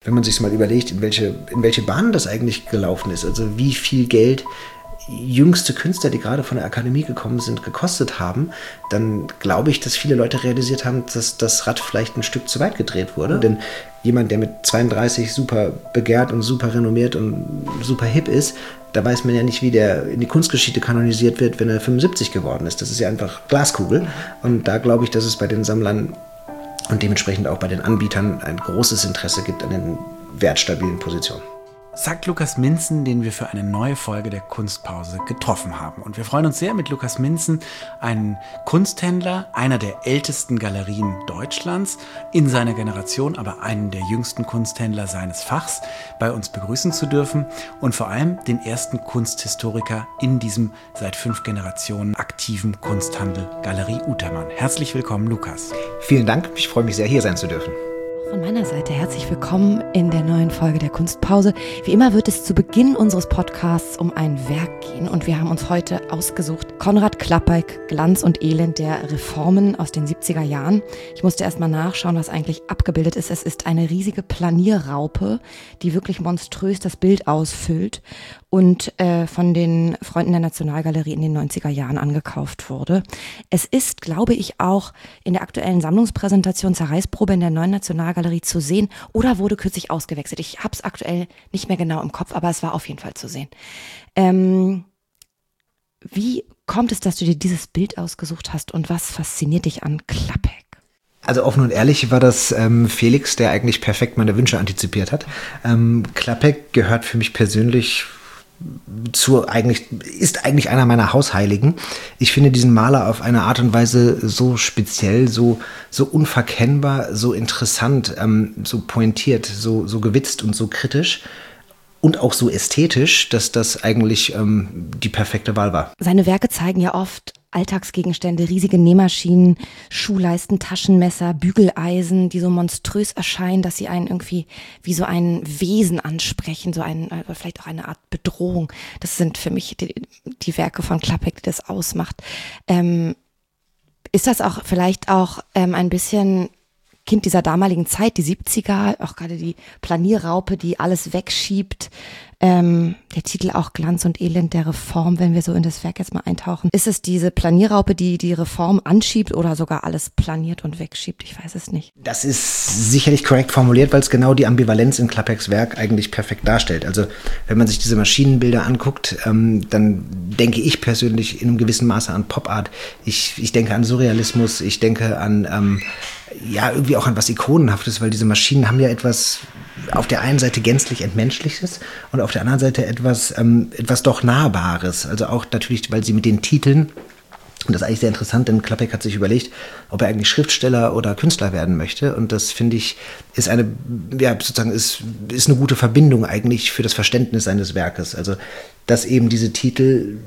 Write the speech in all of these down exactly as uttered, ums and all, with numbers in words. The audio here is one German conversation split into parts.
wenn man sich mal überlegt, in welche, in welche Bahnen das eigentlich gelaufen ist, also wie viel Geld jüngste Künstler, die gerade von der Akademie gekommen sind, gekostet haben, dann glaube ich, dass viele Leute realisiert haben, dass das Rad vielleicht ein Stück zu weit gedreht wurde. Denn jemand, der mit zweiunddreißig super begehrt und super renommiert und super hip ist, da weiß man ja nicht, wie der in die Kunstgeschichte kanonisiert wird, wenn er fünfundsiebzig geworden ist. Das ist ja einfach Glaskugel. Und da glaube ich, dass es bei den Sammlern und dementsprechend auch bei den Anbietern ein großes Interesse gibt an den wertstabilen Positionen. Sagt Lukas Minzen, den wir für eine neue Folge der Kunstpause getroffen haben. Und wir freuen uns sehr, mit Lukas Minzen, einen Kunsthändler, einer der ältesten Galerien Deutschlands, in seiner Generation, aber einen der jüngsten Kunsthändler seines Fachs, bei uns begrüßen zu dürfen und vor allem den ersten Kunsthistoriker in diesem seit fünf Generationen aktiven Kunsthandel Galerie Utermann. Herzlich willkommen, Lukas. Vielen Dank, ich freue mich sehr, hier sein zu dürfen. Von meiner Seite herzlich willkommen in der neuen Folge der Kunstpause. Wie immer wird es zu Beginn unseres Podcasts um ein Werk gehen und wir haben uns heute ausgesucht Konrad Klappeck, Glanz und Elend der Reformen aus den siebziger Jahren. Ich musste erst mal nachschauen, was eigentlich abgebildet ist. Es ist eine riesige Planierraupe, die wirklich monströs das Bild ausfüllt und äh, von den Freunden der Nationalgalerie in den neunziger Jahren angekauft wurde. Es ist, glaube ich, auch in der aktuellen Sammlungspräsentation Zerreißprobe in der neuen Nationalgalerie zu sehen oder wurde kürzlich ausgewechselt. Ich habe es aktuell nicht mehr genau im Kopf, aber es war auf jeden Fall zu sehen. Ähm, wie kommt es, dass du dir dieses Bild ausgesucht hast und was fasziniert dich an Klappeck? Also offen und ehrlich war das ähm, Felix, der eigentlich perfekt meine Wünsche antizipiert hat. Ähm, Klappeck gehört für mich persönlich zu eigentlich, ist eigentlich einer meiner Hausheiligen. Ich finde diesen Maler auf eine Art und Weise so speziell, so, so unverkennbar, so interessant, ähm, so pointiert, so, so gewitzt und so kritisch und auch so ästhetisch, dass das eigentlich ähm, die perfekte Wahl war. Seine Werke zeigen ja oft Alltagsgegenstände, riesige Nähmaschinen, Schuhleisten, Taschenmesser, Bügeleisen, die so monströs erscheinen, dass sie einen irgendwie wie so ein Wesen ansprechen, so ein, vielleicht auch eine Art Bedrohung. Das sind für mich die, die Werke von Klappeck, die das ausmacht. Ähm, ist das auch vielleicht auch ähm, ein bisschen Kind dieser damaligen Zeit, die siebziger, auch gerade die Planierraupe, die alles wegschiebt. Ähm, der Titel auch Glanz und Elend der Reform, wenn wir so in das Werk jetzt mal eintauchen. Ist es diese Planierraupe, die die Reform anschiebt oder sogar alles planiert und wegschiebt? Ich weiß es nicht. Das ist sicherlich korrekt formuliert, weil es genau die Ambivalenz in Klappecks Werk eigentlich perfekt darstellt. Also wenn man sich diese Maschinenbilder anguckt, ähm, dann denke ich persönlich in einem gewissen Maße an Pop-Art. Ich, ich denke an Surrealismus, ich denke an ähm, ja irgendwie auch an was Ikonenhaftes, weil diese Maschinen haben ja etwas auf der einen Seite gänzlich Entmenschliches und auf der anderen Seite etwas, ähm, etwas doch Nahbares. Also auch natürlich, weil sie mit den Titeln, und das ist eigentlich sehr interessant, denn Klappeck hat sich überlegt, ob er eigentlich Schriftsteller oder Künstler werden möchte. Und das, finde ich, ist eine, ja, sozusagen ist, ist eine gute Verbindung eigentlich für das Verständnis seines Werkes. Also, dass eben diese Titel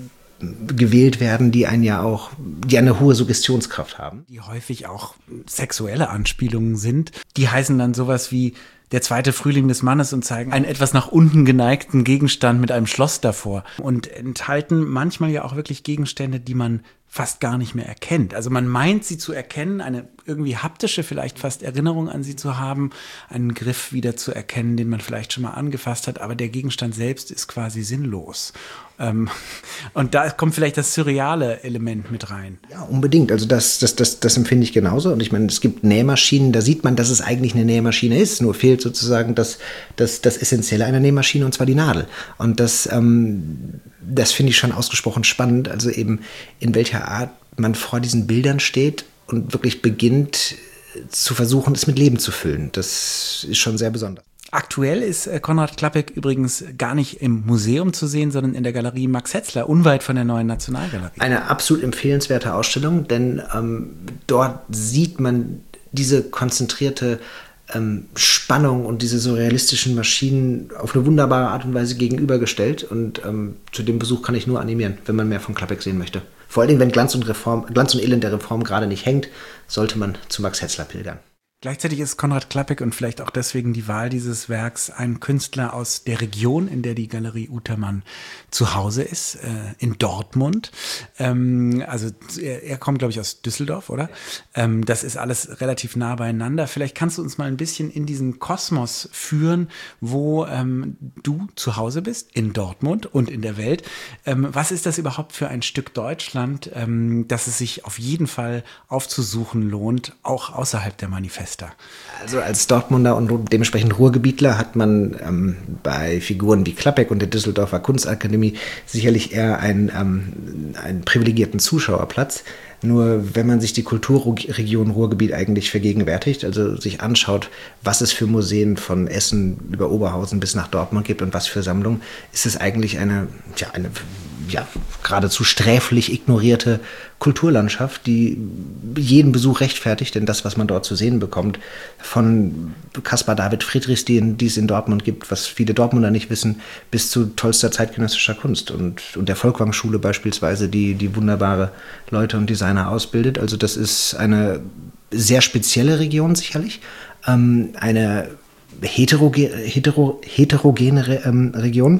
gewählt werden, die einen ja auch, die eine hohe Suggestionskraft haben. Die häufig auch sexuelle Anspielungen sind. Die heißen dann sowas wie der zweite Frühling des Mannes und zeigen einen etwas nach unten geneigten Gegenstand mit einem Schloss davor und enthalten manchmal ja auch wirklich Gegenstände, die man fast gar nicht mehr erkennt. Also man meint sie zu erkennen, eine irgendwie haptische vielleicht fast Erinnerung an sie zu haben, einen Griff wieder zu erkennen, den man vielleicht schon mal angefasst hat, aber der Gegenstand selbst ist quasi sinnlos. Ähm, und da kommt vielleicht das surreale Element mit rein. Ja, unbedingt. Also das, das, das, das empfinde ich genauso. Und ich meine, es gibt Nähmaschinen, da sieht man, dass es eigentlich eine Nähmaschine ist, nur fehlt sozusagen das, das, das Essentielle einer Nähmaschine, und zwar die Nadel. Und das, ähm, das finde ich schon ausgesprochen spannend, also eben in welcher Art man vor diesen Bildern steht und wirklich beginnt zu versuchen, es mit Leben zu füllen. Das ist schon sehr besonders. Aktuell ist Konrad Klappeck übrigens gar nicht im Museum zu sehen, sondern in der Galerie Max Hetzler, unweit von der neuen Nationalgalerie. Eine absolut empfehlenswerte Ausstellung, denn ähm, dort sieht man diese konzentrierte ähm, Spannung und diese surrealistischen Maschinen auf eine wunderbare Art und Weise gegenübergestellt. Und ähm, zu dem Besuch kann ich nur animieren, wenn man mehr von Klappeck sehen möchte. Vor allen Dingen, wenn Glanz und, Reform, Glanz und Elend der Reform gerade nicht hängt, sollte man zu Max Hetzler pilgern. Gleichzeitig ist Konrad Klappek und vielleicht auch deswegen die Wahl dieses Werks ein Künstler aus der Region, in der die Galerie Utermann zu Hause ist, äh, in Dortmund. Ähm, also er, er kommt, glaube ich, aus Düsseldorf, oder? Ähm, das ist alles relativ nah beieinander. Vielleicht kannst du uns mal ein bisschen in diesen Kosmos führen, wo ähm, du zu Hause bist, in Dortmund und in der Welt. Ähm, was ist das überhaupt für ein Stück Deutschland, ähm, dass es sich auf jeden Fall aufzusuchen lohnt, auch außerhalb der Manifeste? Also als Dortmunder und dementsprechend Ruhrgebietler hat man ähm, bei Figuren wie Klappek und der Düsseldorfer Kunstakademie sicherlich eher einen, ähm, einen privilegierten Zuschauerplatz. Nur wenn man sich die Kulturregion Ruhrgebiet eigentlich vergegenwärtigt, also sich anschaut, was es für Museen von Essen über Oberhausen bis nach Dortmund gibt und was für Sammlungen, ist es eigentlich eine, ja, eine ja, geradezu sträflich ignorierte Kulturlandschaft, die jeden Besuch rechtfertigt, denn das, was man dort zu sehen bekommt, von Caspar David Friedrichs, die, die es in Dortmund gibt, was viele Dortmunder nicht wissen, bis zu tollster zeitgenössischer Kunst und, und der Folkwang-Schule beispielsweise, die, die wunderbare Leute und Designer ausbildet. Also das ist eine sehr spezielle Region sicherlich, ähm, eine heteroge hetero heterogene ähm, Region.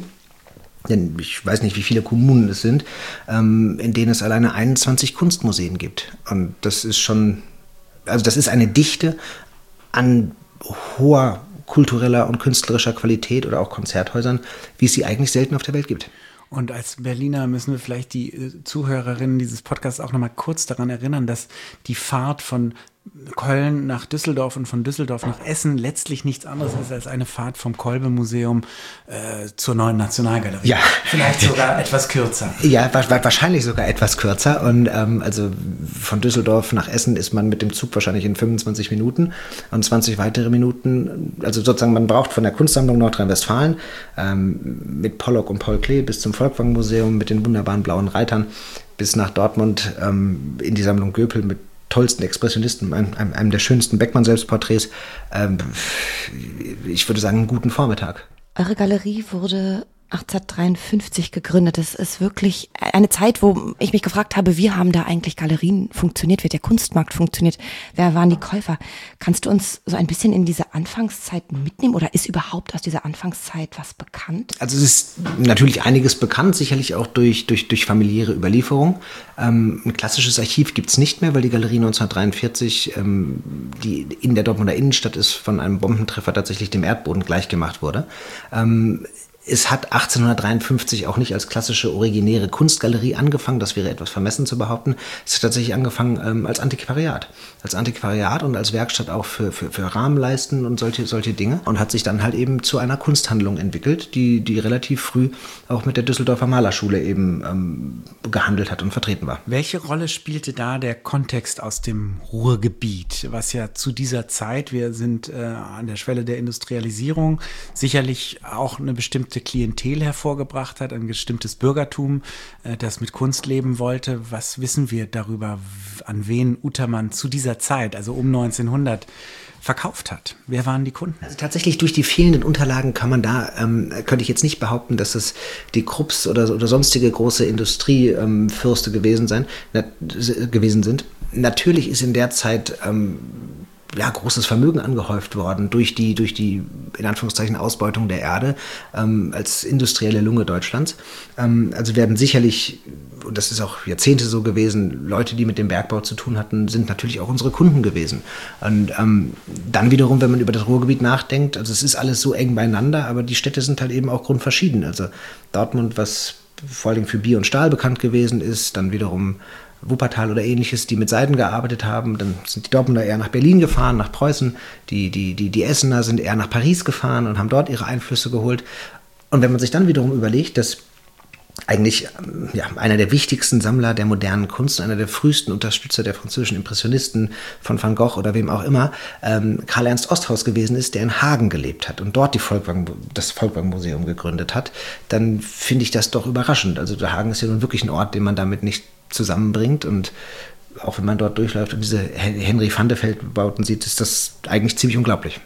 Denn ich weiß nicht, wie viele Kommunen es sind, ähm, in denen es alleine einundzwanzig Kunstmuseen gibt. Und das ist schon, also das ist eine Dichte an hoher kultureller und künstlerischer Qualität oder auch Konzerthäusern, wie es sie eigentlich selten auf der Welt gibt. Und als Berliner müssen wir vielleicht die Zuhörerinnen dieses Podcasts auch nochmal kurz daran erinnern, dass die Fahrt von Köln nach Düsseldorf und von Düsseldorf nach Essen letztlich nichts anderes ist als eine Fahrt vom Kolbe-Museum äh, zur Neuen Nationalgalerie. Ja. Vielleicht sogar etwas kürzer. Ja, wahrscheinlich sogar etwas kürzer. Und ähm, also von Düsseldorf nach Essen ist man mit dem Zug wahrscheinlich in fünfundzwanzig Minuten und zwanzig weitere Minuten. Also sozusagen, man braucht von der Kunstsammlung Nordrhein-Westfalen ähm, mit Pollock und Paul Klee bis zum Folkwang-Museum mit den wunderbaren blauen Reitern bis nach Dortmund ähm, in die Sammlung Göpel mit tollsten Expressionisten, einem, einem der schönsten Beckmann-Selbstporträts. Ähm, ich würde sagen, einen guten Vormittag. Eure Galerie wurde achtzehnhundertdreiundfünfzig gegründet. Das ist wirklich eine Zeit, wo ich mich gefragt habe, wie haben da eigentlich Galerien funktioniert, wie hat der Kunstmarkt funktioniert, wer waren die Käufer? Kannst du uns so ein bisschen in diese Anfangszeit mitnehmen oder ist überhaupt aus dieser Anfangszeit was bekannt? Also es ist natürlich einiges bekannt, sicherlich auch durch, durch, durch familiäre Überlieferung. Ähm, ein klassisches Archiv gibt es nicht mehr, weil die Galerie neunzehnhundertdreiundvierzig, ähm, die in der Dortmunder Innenstadt ist, von einem Bombentreffer tatsächlich dem Erdboden gleichgemacht wurde. Ähm, Es hat achtzehnhundertdreiundfünfzig auch nicht als klassische originäre Kunstgalerie angefangen, das wäre etwas vermessen zu behaupten. Es hat tatsächlich angefangen ähm, als Antiquariat. Als Antiquariat und als Werkstatt auch für, für, für Rahmenleisten und solche, solche Dinge. Und hat sich dann halt eben zu einer Kunsthandlung entwickelt, die, die relativ früh auch mit der Düsseldorfer Malerschule eben ähm, gehandelt hat und vertreten war. Welche Rolle spielte da der Kontext aus dem Ruhrgebiet, was ja zu dieser Zeit, wir sind äh, an der Schwelle der Industrialisierung, sicherlich auch eine bestimmte Klientel hervorgebracht hat, ein bestimmtes Bürgertum, äh, das mit Kunst leben wollte. Was wissen wir darüber, an wen Utermann zu dieser Zeit, also um neunzehnhundert, verkauft hat? Wer waren die Kunden? Also tatsächlich durch die fehlenden Unterlagen kann man da, ähm, könnte ich jetzt nicht behaupten, dass es die Krupps oder, oder sonstige große Industriefürste ähm, gewesen sein, na, gewesen sind. Natürlich ist in der Zeit ähm, ja, großes Vermögen angehäuft worden durch die, durch die in Anführungszeichen Ausbeutung der Erde ähm, als industrielle Lunge Deutschlands. Ähm, also werden sicherlich, und das ist auch Jahrzehnte so gewesen, Leute, die mit dem Bergbau zu tun hatten, sind natürlich auch unsere Kunden gewesen. Und ähm, dann wiederum, wenn man über das Ruhrgebiet nachdenkt, also es ist alles so eng beieinander, aber die Städte sind halt eben auch grundverschieden. Also Dortmund, was vor allem für Bier und Stahl bekannt gewesen ist, dann wiederum Wuppertal oder ähnliches, die mit Seiden gearbeitet haben. Dann sind die Dortmunder eher nach Berlin gefahren, nach Preußen. Die, die, die, die Essener sind eher nach Paris gefahren und haben dort ihre Einflüsse geholt. Und wenn man sich dann wiederum überlegt, dass eigentlich ja, einer der wichtigsten Sammler der modernen Kunst, einer der frühesten Unterstützer der französischen Impressionisten von Van Gogh oder wem auch immer, ähm, Karl Ernst Osthaus gewesen ist, der in Hagen gelebt hat und dort die Folkwang, das Folkwang-Museum gegründet hat, dann finde ich das doch überraschend. Also der Hagen ist ja nun wirklich ein Ort, den man damit nicht zusammenbringt, und auch wenn man dort durchläuft und diese Henry van de Velde-Bauten sieht, ist das eigentlich ziemlich unglaublich.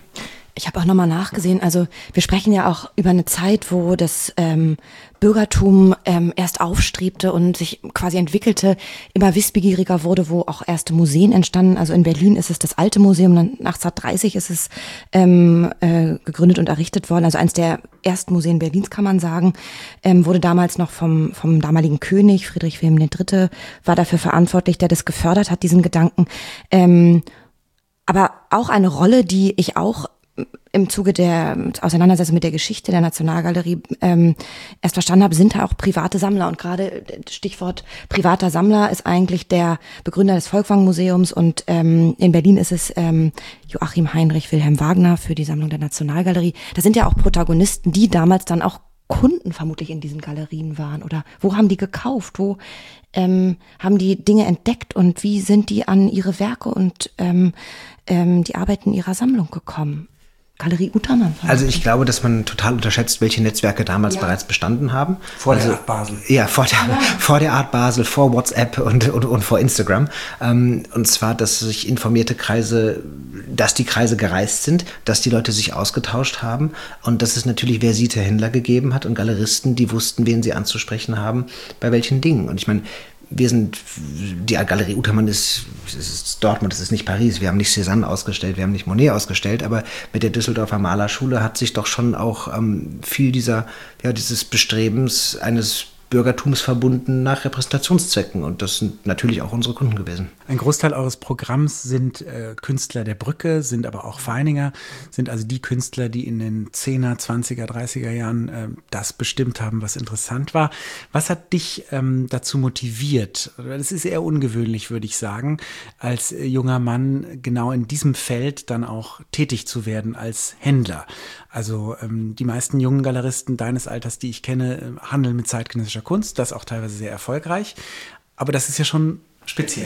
Ich habe auch nochmal nachgesehen, also wir sprechen ja auch über eine Zeit, wo das ähm, Bürgertum ähm, erst aufstrebte und sich quasi entwickelte, immer wissbegieriger wurde, wo auch erste Museen entstanden. Also in Berlin ist es das Alte Museum, dann neunzehnhundertdreißig ist es ähm, äh, gegründet und errichtet worden. Also eines der ersten Museen Berlins, kann man sagen, ähm, wurde damals noch vom vom damaligen König, Friedrich Wilhelm der Dritte, war dafür verantwortlich, der das gefördert hat, diesen Gedanken. Ähm, aber auch eine Rolle, die ich auch im Zuge der Auseinandersetzung mit der Geschichte der Nationalgalerie ähm, erst verstanden habe, sind da auch private Sammler. Und gerade Stichwort privater Sammler ist eigentlich der Begründer des Folkwang-Museums. Und ähm, in Berlin ist es ähm, Joachim Heinrich Wilhelm Wagner für die Sammlung der Nationalgalerie. Das sind ja auch Protagonisten, die damals dann auch Kunden vermutlich in diesen Galerien waren. Oder wo haben die gekauft? Wo ähm, haben die Dinge entdeckt? Und wie sind die an ihre Werke und ähm, ähm, die Arbeiten ihrer Sammlung gekommen? Galerie Utermann. Also ich glaube, dass man total unterschätzt, welche Netzwerke damals ja. bereits bestanden haben. Vor also, der Art Basel. Ja, vor der, ja. vor der Art Basel, vor WhatsApp und, und, und vor Instagram. Ähm, und zwar, dass sich informierte Kreise, dass die Kreise gereist sind, dass die Leute sich ausgetauscht haben und dass es natürlich versierte Händler gegeben hat und Galeristen, die wussten, wen sie anzusprechen haben, bei welchen Dingen. Und ich meine, wir sind, die Galerie Utermann ist, ist Dortmund, das ist nicht Paris, wir haben nicht Cézanne ausgestellt, wir haben nicht Monet ausgestellt, aber mit der Düsseldorfer Malerschule hat sich doch schon auch ähm, viel dieser, ja, dieses Bestrebens eines Bürgertums verbunden nach Repräsentationszwecken und das sind natürlich auch unsere Kunden gewesen. Ein Großteil eures Programms sind äh, Künstler der Brücke, sind aber auch Feininger, sind also die Künstler, die in den zehner, zwanziger, dreißiger Jahren äh, das bestimmt haben, was interessant war. Was hat dich ähm, dazu motiviert? Das ist eher ungewöhnlich, würde ich sagen, als äh, junger Mann genau in diesem Feld dann auch tätig zu werden als Händler. Also ähm, die meisten jungen Galeristen deines Alters, die ich kenne, äh, handeln mit zeitgenössischer Kunst, das auch teilweise sehr erfolgreich. Aber das ist ja schon speziell.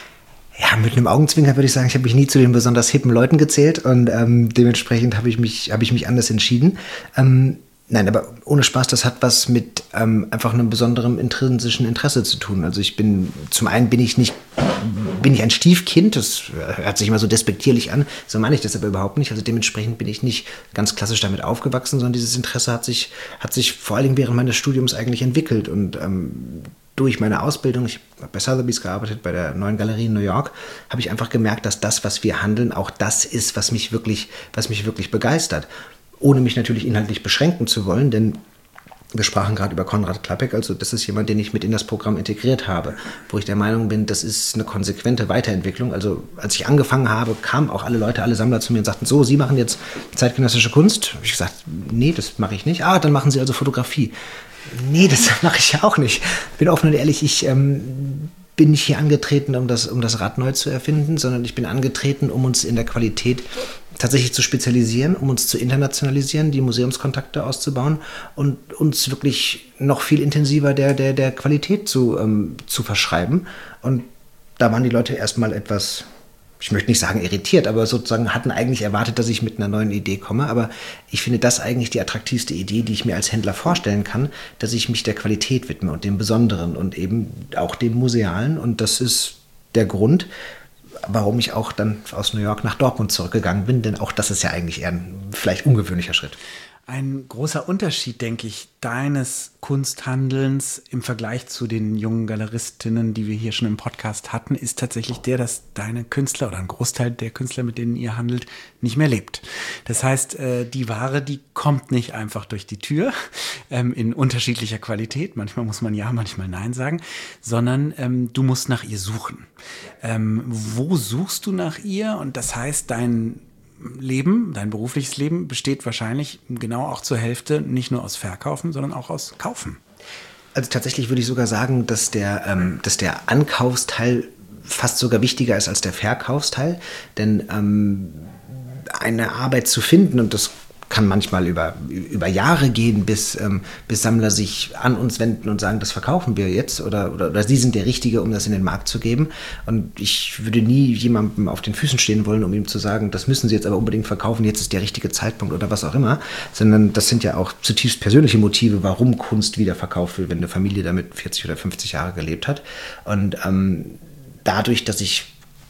Ja, mit einem Augenzwinker würde ich sagen, ich habe mich nie zu den besonders hippen Leuten gezählt und ähm, dementsprechend habe ich mich, habe ich mich anders entschieden. Ähm, nein, aber ohne Spaß, das hat was mit ähm, einfach einem besonderen intrinsischen Interesse zu tun. Also ich bin, zum einen bin ich nicht, bin ich ein Stiefkind, das hört sich immer so despektierlich an, so meine ich das aber überhaupt nicht. Also dementsprechend bin ich nicht ganz klassisch damit aufgewachsen, sondern dieses Interesse hat sich, hat sich vor allen Dingen während meines Studiums eigentlich entwickelt und ähm, durch meine Ausbildung, ich habe bei Sotheby's gearbeitet, bei der Neuen Galerie in New York, habe ich einfach gemerkt, dass das, was wir handeln, auch das ist, was mich wirklich, was mich wirklich begeistert. Ohne mich natürlich inhaltlich beschränken zu wollen, denn wir sprachen gerade über Konrad Klapek, also das ist jemand, den ich mit in das Programm integriert habe, wo ich der Meinung bin, das ist eine konsequente Weiterentwicklung. Also als ich angefangen habe, kamen auch alle Leute, alle Sammler zu mir und sagten, so, Sie machen jetzt zeitgenössische Kunst? Habe ich gesagt, nee, das mache ich nicht. Ah, dann machen Sie also Fotografie. Nee, das mache ich ja auch nicht. Bin offen und ehrlich, ich ähm, bin nicht hier angetreten, um das, um das Rad neu zu erfinden, sondern ich bin angetreten, um uns in der Qualität tatsächlich zu spezialisieren, um uns zu internationalisieren, die Museumskontakte auszubauen und uns wirklich noch viel intensiver der, der, der Qualität zu, ähm, zu verschreiben. Und da waren die Leute erstmal etwas, ich möchte nicht sagen irritiert, aber sozusagen hatten eigentlich erwartet, dass ich mit einer neuen Idee komme. Aber ich finde das eigentlich die attraktivste Idee, die ich mir als Händler vorstellen kann, dass ich mich der Qualität widme und dem Besonderen und eben auch dem Musealen. Und das ist der Grund, warum ich auch dann aus New York nach Dortmund zurückgegangen bin, denn auch das ist ja eigentlich eher ein vielleicht ungewöhnlicher Schritt. Ein großer Unterschied, denke ich, deines Kunsthandelns im Vergleich zu den jungen Galeristinnen, die wir hier schon im Podcast hatten, ist tatsächlich der, dass deine Künstler oder ein Großteil der Künstler, mit denen ihr handelt, nicht mehr lebt. Das heißt, die Ware, die kommt nicht einfach durch die Tür in unterschiedlicher Qualität. Manchmal muss man ja, manchmal nein sagen, sondern du musst nach ihr suchen. Wo suchst du nach ihr? Und das heißt, dein Leben, dein berufliches Leben besteht wahrscheinlich genau auch zur Hälfte nicht nur aus Verkaufen, sondern auch aus Kaufen. Also tatsächlich würde ich sogar sagen, dass der, ähm, dass der Ankaufsteil fast sogar wichtiger ist als der Verkaufsteil. Denn ähm, eine Arbeit zu finden, und das kann manchmal über, über Jahre gehen, bis, ähm, bis Sammler sich an uns wenden und sagen, das verkaufen wir jetzt oder, oder, oder Sie sind der Richtige, um das in den Markt zu geben. Und ich würde nie jemandem auf den Füßen stehen wollen, um ihm zu sagen, das müssen Sie jetzt aber unbedingt verkaufen, jetzt ist der richtige Zeitpunkt oder was auch immer. Sondern das sind ja auch zutiefst persönliche Motive, warum Kunst wieder verkauft wird, wenn eine Familie damit vierzig oder fünfzig Jahre gelebt hat. Und ähm, dadurch, dass ich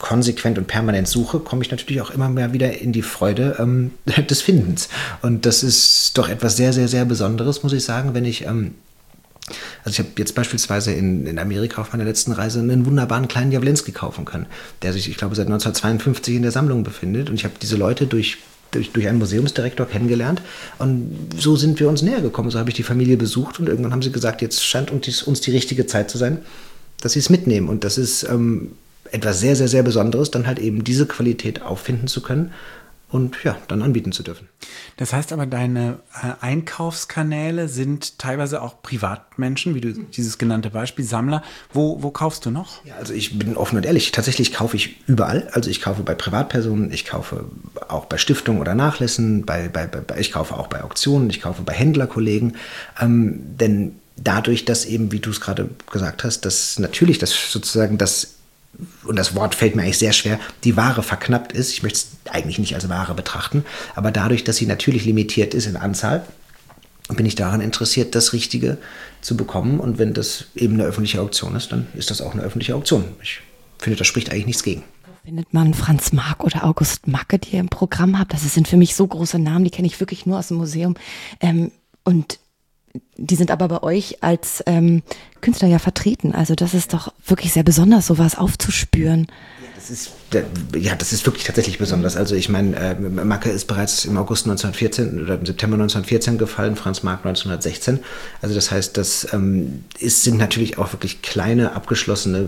konsequent und permanent suche, komme ich natürlich auch immer mehr wieder in die Freude ähm, des Findens. Und das ist doch etwas sehr, sehr, sehr Besonderes, muss ich sagen, wenn ich... Ähm, Also ich habe jetzt beispielsweise in, in Amerika auf meiner letzten Reise einen wunderbaren kleinen Jawlensky kaufen können, der sich, ich glaube, seit neunzehnhundertzweiundfünfzig in der Sammlung befindet. Und ich habe diese Leute durch, durch, durch einen Museumsdirektor kennengelernt. Und so sind wir uns näher gekommen. So habe ich die Familie besucht und irgendwann haben sie gesagt, jetzt scheint uns die richtige Zeit zu sein, dass sie es mitnehmen. Und das ist ähm, etwas sehr, sehr, sehr Besonderes, dann halt eben diese Qualität auffinden zu können und ja, dann anbieten zu dürfen. Das heißt aber, deine äh, Einkaufskanäle sind teilweise auch Privatmenschen, wie du dieses genannte Beispiel, Sammler. Wo, wo kaufst du noch? Ja, also ich bin offen und ehrlich. Tatsächlich kaufe ich überall. Also ich kaufe bei Privatpersonen, ich kaufe auch bei Stiftungen oder Nachlässen, bei, bei, bei, ich kaufe auch bei Auktionen, ich kaufe bei Händlerkollegen. Ähm, denn dadurch, dass eben, wie du es gerade gesagt hast, dass natürlich das sozusagen das, und das Wort fällt mir eigentlich sehr schwer, die Ware verknappt ist. Ich möchte es eigentlich nicht als Ware betrachten, aber dadurch, dass sie natürlich limitiert ist in Anzahl, bin ich daran interessiert, das Richtige zu bekommen. Und wenn das eben eine öffentliche Auktion ist, dann ist das auch eine öffentliche Auktion. Ich finde, da spricht eigentlich nichts gegen. Findet man Franz Marc oder August Macke, die ihr im Programm habt? Das sind für mich so große Namen, die kenne ich wirklich nur aus dem Museum. Ähm, und die sind aber bei euch als ähm, Künstler ja vertreten. Also das ist doch wirklich sehr besonders, sowas aufzuspüren. Ja, das ist, ja, das ist wirklich tatsächlich besonders. Also ich meine, äh, Macke ist bereits im August neunzehnhundertvierzehn oder im September neunzehnhundertvierzehn gefallen, Franz Marc neunzehnhundertsechzehn. Also das heißt, das ähm, ist, sind natürlich auch wirklich kleine, abgeschlossene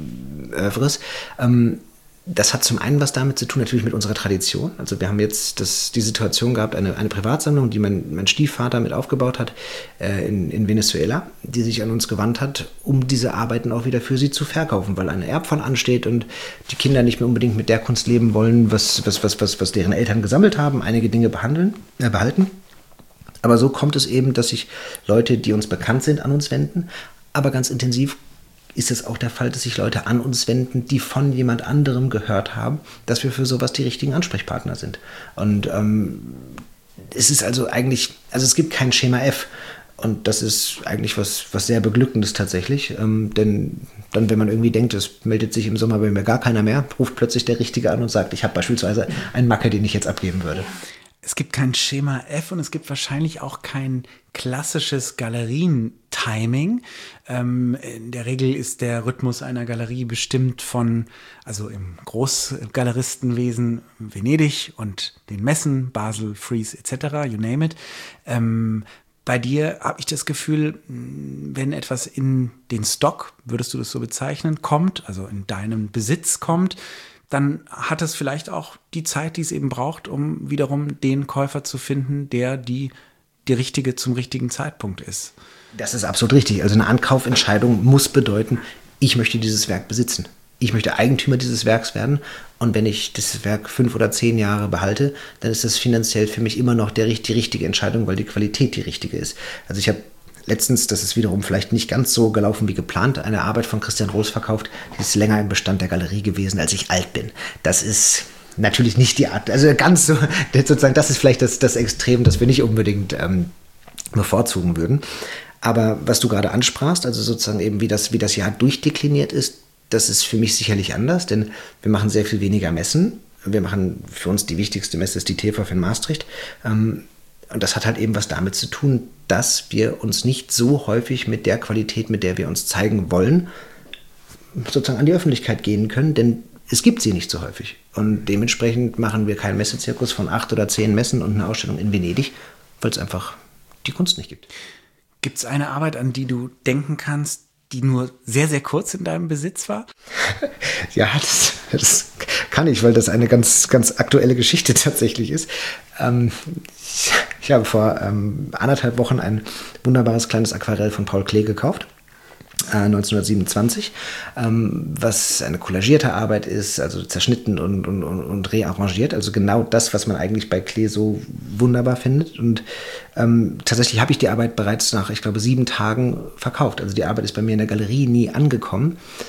Œuvres. Ähm, Das hat zum einen was damit zu tun, natürlich mit unserer Tradition. Also wir haben jetzt das, die Situation gehabt, eine, eine Privatsammlung, die mein, mein Stiefvater mit aufgebaut hat äh, in, in Venezuela, die sich an uns gewandt hat, um diese Arbeiten auch wieder für sie zu verkaufen, weil eine Erbfall ansteht und die Kinder nicht mehr unbedingt mit der Kunst leben wollen, was, was, was, was, was deren Eltern gesammelt haben, einige Dinge behandeln, äh, behalten. Aber so kommt es eben, dass sich Leute, die uns bekannt sind, an uns wenden, aber ganz intensiv ist es auch der Fall, dass sich Leute an uns wenden, die von jemand anderem gehört haben, dass wir für sowas die richtigen Ansprechpartner sind. Und ähm, es ist also eigentlich, also es gibt kein Schema F. Und das ist eigentlich was, was sehr Beglückendes tatsächlich. Ähm, denn dann, wenn man irgendwie denkt, es meldet sich im Sommer bei mir gar keiner mehr, ruft plötzlich der Richtige an und sagt, ich habe beispielsweise einen Macke, den ich jetzt abgeben würde. Es gibt kein Schema F und es gibt wahrscheinlich auch kein klassisches Galerien-Timing. Ähm, in der Regel ist der Rhythmus einer Galerie bestimmt von, also im Großgaleristenwesen Venedig und den Messen, Basel, Frieze et cetera, you name it. Ähm, bei dir habe ich das Gefühl, wenn etwas in den Stock, würdest du das so bezeichnen, kommt, also in deinem Besitz kommt, dann hat es vielleicht auch die Zeit, die es eben braucht, um wiederum den Käufer zu finden, der die, die richtige zum richtigen Zeitpunkt ist. Das ist absolut richtig. Also eine Ankaufentscheidung muss bedeuten, ich möchte dieses Werk besitzen. Ich möchte Eigentümer dieses Werks werden. Und wenn ich das Werk fünf oder zehn Jahre behalte, dann ist das finanziell für mich immer noch der, die richtige Entscheidung, weil die Qualität die richtige ist. Also ich habe letztens, das ist wiederum vielleicht nicht ganz so gelaufen wie geplant, eine Arbeit von Christian Roos verkauft, die ist länger im Bestand der Galerie gewesen, als ich alt bin. Das ist natürlich nicht die Art, also ganz so, sozusagen, das ist vielleicht das, das Extrem, das wir nicht unbedingt ähm, bevorzugen würden. Aber was du gerade ansprachst, also sozusagen eben wie das, wie das Jahr durchdekliniert ist, das ist für mich sicherlich anders, denn wir machen sehr viel weniger Messen. Wir machen für uns die wichtigste Messe ist die T E F A F in Maastricht. Ähm, Und das hat halt eben was damit zu tun, dass wir uns nicht so häufig mit der Qualität, mit der wir uns zeigen wollen, sozusagen an die Öffentlichkeit gehen können, denn es gibt sie nicht so häufig. Und dementsprechend machen wir keinen Messezirkus von acht oder zehn Messen und eine Ausstellung in Venedig, weil es einfach die Kunst nicht gibt. Gibt es eine Arbeit, an die du denken kannst, die nur sehr, sehr kurz in deinem Besitz war? Ja, das, das kann ich, weil das eine ganz, ganz aktuelle Geschichte tatsächlich ist. Ähm, ich, ich habe vor ähm, anderthalb Wochen ein wunderbares kleines Aquarell von Paul Klee gekauft, äh, neunzehnhundertsiebenundzwanzig, ähm, was eine collagierte Arbeit ist, also zerschnitten und, und, und, und rearrangiert, also genau das, was man eigentlich bei Klee so wunderbar findet. Und ähm, tatsächlich habe ich die Arbeit bereits nach, ich glaube, sieben Tagen verkauft. Also die Arbeit ist bei mir in der Galerie nie angekommen.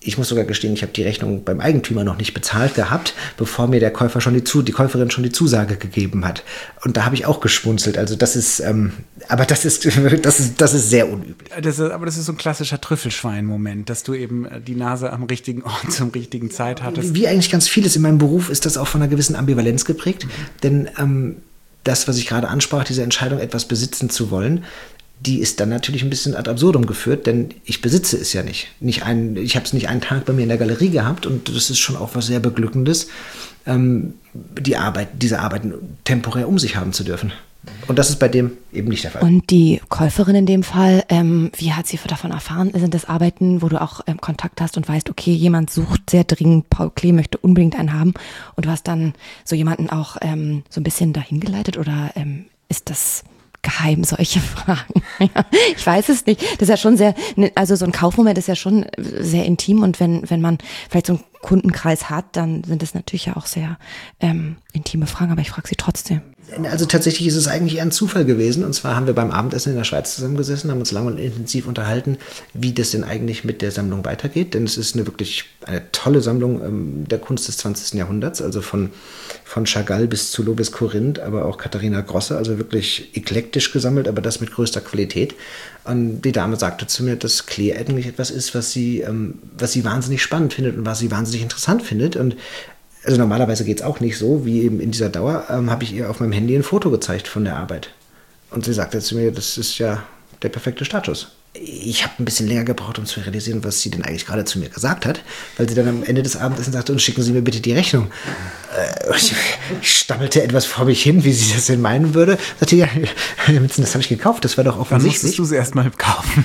ich muss sogar gestehen, ich habe die Rechnung beim Eigentümer noch nicht bezahlt gehabt, bevor mir der Käufer schon die, Zu- die Käuferin schon die Zusage gegeben hat. Und da habe ich auch geschmunzelt. Also das ist, ähm, aber das ist, das ist, das ist sehr unüblich. Das ist, aber das ist so ein klassischer Trüffelschwein-Moment, dass du eben die Nase am richtigen Ort zum richtigen Zeit hattest. Wie eigentlich ganz vieles in meinem Beruf ist das auch von einer gewissen Ambivalenz geprägt. Mhm. Denn ähm, das, was ich gerade ansprach, diese Entscheidung, etwas besitzen zu wollen, die ist dann natürlich ein bisschen ad absurdum geführt, denn ich besitze es ja nicht. nicht ein, ich habe es nicht einen Tag bei mir in der Galerie gehabt und das ist schon auch was sehr Beglückendes, ähm, die Arbeit, diese Arbeiten temporär um sich haben zu dürfen. Und das ist bei dem eben nicht der Fall. Und die Käuferin in dem Fall, ähm, wie hat sie davon erfahren? Sind das Arbeiten, wo du auch ähm, Kontakt hast und weißt, okay, jemand sucht sehr dringend, Paul Klee möchte unbedingt einen haben und du hast dann so jemanden auch ähm, so ein bisschen dahin geleitet oder ähm, ist das geheim, solche Fragen? Ja, ich weiß es nicht. Das ist ja schon sehr, also so ein Kaufmoment ist ja schon sehr intim und wenn wenn man vielleicht so einen Kundenkreis hat, dann sind es natürlich ja auch sehr ähm, intime Fragen, aber ich frage sie trotzdem. Also tatsächlich ist es eigentlich eher ein Zufall gewesen. Und zwar haben wir beim Abendessen in der Schweiz zusammengesessen, haben uns lang und intensiv unterhalten, wie das denn eigentlich mit der Sammlung weitergeht. Denn es ist eine wirklich eine tolle Sammlung ähm, der Kunst des zwanzigsten Jahrhunderts, also von, von Chagall bis zu Lovis Corinth, aber auch Katharina Grosse, also wirklich eklektisch gesammelt, aber das mit größter Qualität. Und die Dame sagte zu mir, dass Klee eigentlich etwas ist, was sie, ähm, was sie wahnsinnig spannend findet und was sie wahnsinnig interessant findet. Und also normalerweise geht es auch nicht so, wie eben in dieser Dauer, ähm, habe ich ihr auf meinem Handy ein Foto gezeigt von der Arbeit. Und sie sagte zu mir, das ist ja der perfekte Status. Ich habe ein bisschen länger gebraucht, um zu realisieren, was sie denn eigentlich gerade zu mir gesagt hat, weil sie dann am Ende des Abendessens sagte, und schicken Sie mir bitte die Rechnung. Äh, ich, ich stammelte etwas vor mich hin, wie sie das denn meinen würde. Sagte, ja, das habe ich gekauft, das war doch offensichtlich. Dann musstest du es erstmal kaufen.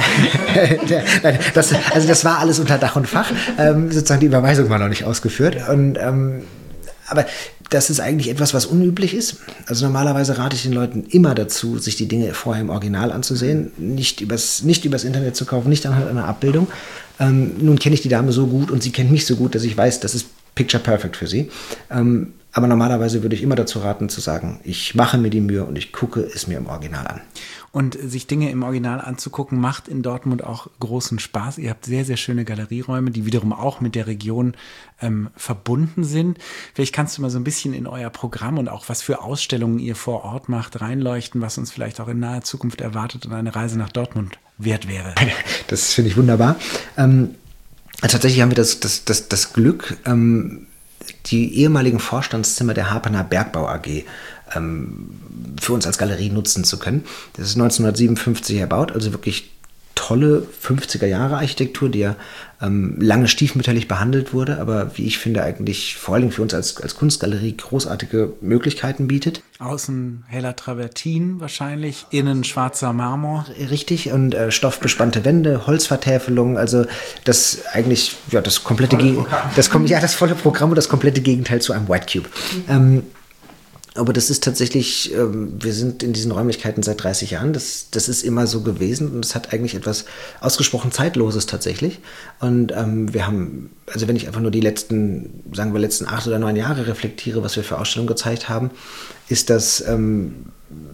Nein, das, also das war alles unter Dach und Fach. Ähm, sozusagen die Überweisung war noch nicht ausgeführt. Und, ähm, aber das ist eigentlich etwas, was unüblich ist. Also normalerweise rate ich den Leuten immer dazu, sich die Dinge vorher im Original anzusehen, nicht übers, nicht übers Internet zu kaufen, nicht anhand einer Abbildung. Ähm, nun kenne ich die Dame so gut und sie kennt mich so gut, dass ich weiß, das ist picture perfect für sie. Ähm, aber normalerweise würde ich immer dazu raten, zu sagen, ich mache mir die Mühe und ich gucke es mir im Original an. Und sich Dinge im Original anzugucken, macht in Dortmund auch großen Spaß. Ihr habt sehr, sehr schöne Galerieräume, die wiederum auch mit der Region ähm, verbunden sind. Vielleicht kannst du mal so ein bisschen in euer Programm und auch was für Ausstellungen ihr vor Ort macht, reinleuchten, was uns vielleicht auch in naher Zukunft erwartet und eine Reise nach Dortmund wert wäre. Das finde ich wunderbar. Ähm, tatsächlich haben wir das, das, das, das Glück, ähm, die ehemaligen Vorstandszimmer der Harpener Bergbau A G ähm, für uns als Galerie nutzen zu können. Das ist neunzehnhundertsiebenundfünfzig erbaut, also wirklich tolle fünfziger-Jahre-Architektur, die ja ähm, lange stiefmütterlich behandelt wurde, aber wie ich finde eigentlich vor allem für uns als, als Kunstgalerie großartige Möglichkeiten bietet. Außen heller Travertin wahrscheinlich, innen schwarzer Marmor. Richtig, und äh, stoffbespannte Wände, Holzvertäfelung, also das eigentlich, ja, das komplette Geg- das, ja, das volle Programm und das komplette Gegenteil zu einem White Cube. Mhm. Ähm, Aber das ist tatsächlich, ähm, wir sind in diesen Räumlichkeiten seit dreißig Jahren, das, das ist immer so gewesen und es hat eigentlich etwas ausgesprochen Zeitloses tatsächlich. Und ähm, wir haben, also wenn ich einfach nur die letzten, sagen wir letzten acht oder neun Jahre reflektiere, was wir für Ausstellungen gezeigt haben, ist das, ähm,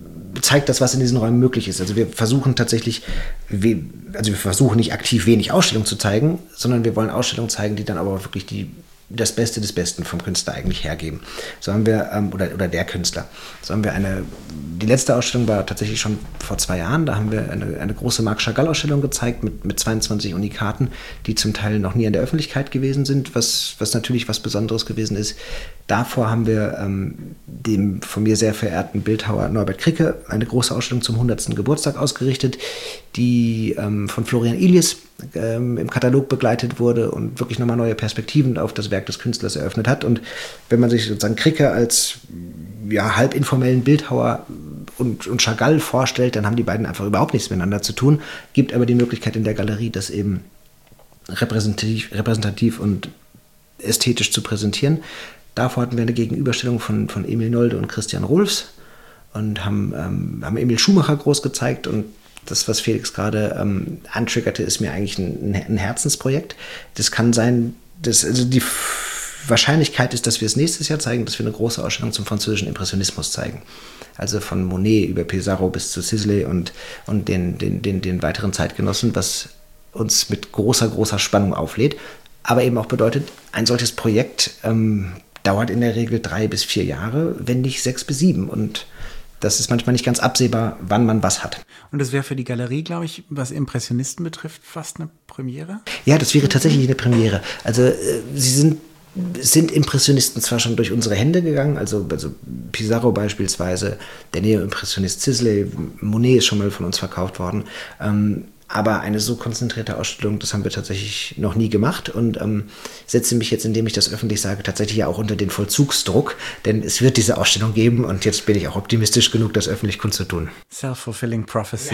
zeigt das, was in diesen Räumen möglich ist. Also wir versuchen tatsächlich, we- also wir versuchen nicht aktiv wenig Ausstellungen zu zeigen, sondern wir wollen Ausstellungen zeigen, die dann aber auch wirklich die das Beste des Besten vom Künstler eigentlich hergeben. So haben wir, ähm, oder, oder der Künstler. So haben wir eine, die letzte Ausstellung war tatsächlich schon vor zwei Jahren, da haben wir eine, eine große Marc Chagall-Ausstellung gezeigt mit, mit zweiundzwanzig Unikaten, die zum Teil noch nie in der Öffentlichkeit gewesen sind, was, was natürlich was Besonderes gewesen ist. Davor haben wir ähm, dem von mir sehr verehrten Bildhauer Norbert Kricke eine große Ausstellung zum hundertsten Geburtstag ausgerichtet, die ähm, von Florian Illies ähm, im Katalog begleitet wurde und wirklich nochmal neue Perspektiven auf das Werk des Künstlers eröffnet hat. Und wenn man sich sozusagen Kricke als ja, halb informellen Bildhauer und, und Chagall vorstellt, dann haben die beiden einfach überhaupt nichts miteinander zu tun, gibt aber die Möglichkeit in der Galerie, das eben repräsentativ, repräsentativ und ästhetisch zu präsentieren. Davor hatten wir eine Gegenüberstellung von, von Emil Nolde und Christian Rolfs und haben, ähm, haben Emil Schumacher groß gezeigt und das, was Felix gerade ähm, antriggerte, ist mir eigentlich ein, ein Herzensprojekt. Das kann sein, dass, also die Wahrscheinlichkeit ist, dass wir es nächstes Jahr zeigen, dass wir eine große Ausstellung zum französischen Impressionismus zeigen. Also von Monet über Pissarro bis zu Sisley und, und den, den, den, den weiteren Zeitgenossen, was uns mit großer, großer Spannung auflädt, aber eben auch bedeutet, ein solches Projekt ähm, dauert in der Regel drei bis vier Jahre, wenn nicht sechs bis sieben. Und das ist manchmal nicht ganz absehbar, wann man was hat. Und das wäre für die Galerie, glaube ich, was Impressionisten betrifft, fast eine Premiere? Ja, das wäre tatsächlich eine Premiere. Also äh, sie sind, sind Impressionisten zwar schon durch unsere Hände gegangen, also, also Pissarro beispielsweise, der Neo-Impressionist Sisley, Monet ist schon mal von uns verkauft worden. Ähm, Aber eine so konzentrierte Ausstellung, das haben wir tatsächlich noch nie gemacht und ähm, setze mich jetzt, indem ich das öffentlich sage, tatsächlich ja auch unter den Vollzugsdruck, denn es wird diese Ausstellung geben und jetzt bin ich auch optimistisch genug, das öffentlich kundzutun. Self-fulfilling prophecy.